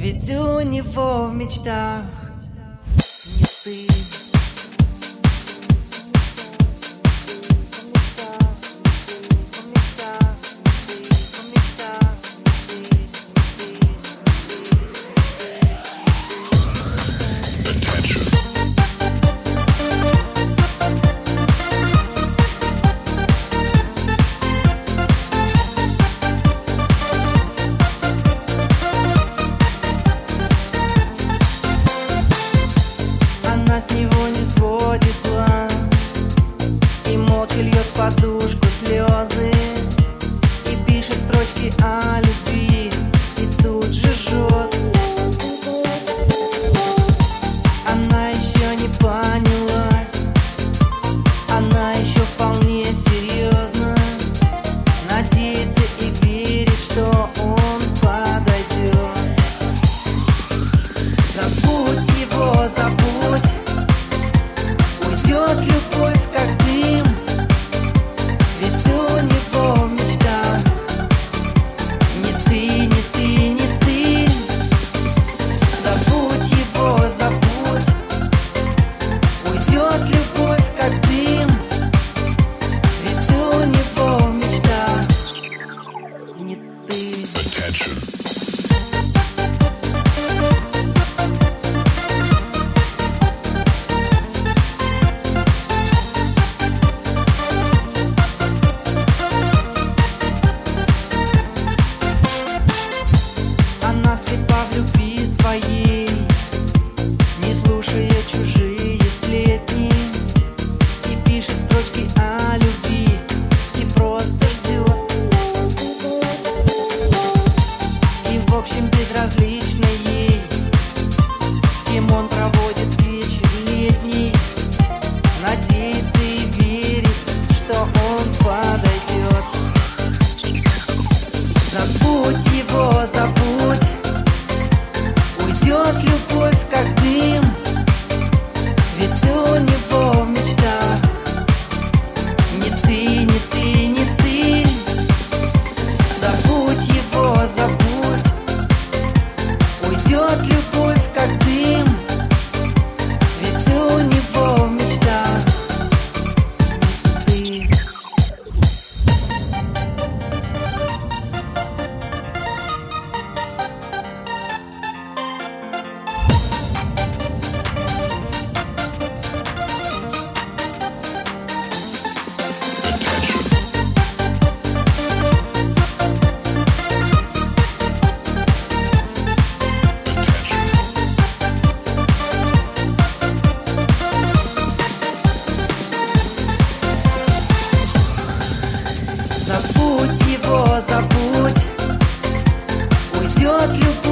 Ведь у него в мечтах не ты. Она с него не сводит глаз и молча льет в подушку слезы, и пишет строчки о любви, и тут же жжет. Она еще не поняла, она еще вполне серьезно надеется и верит, что он подойдет. Забудь его, забудь. Уйдет любовь, как дым, ведь у него в мечтах не ты, не ты, не ты. Забудь его, забудь. Уйдет любовь, как дым, ведь у него в мечтах не ты. Она слепа в любви своей, не слушая чужие сплетни, и пишет строчки о любви, и просто ждет. И в общем безразлично ей, с кем он проводит вечер летний, надеется и верит, что он подойдет. Забудь его, забудь. Уйдет любовь, как дым, ведь у него в мечтах не ты, не ты, не ты. Забудь его, забудь. Уйдет любовь, как дым, ведь у него в мечтах не ты. Забудь его, забудь. Уйдет любовь.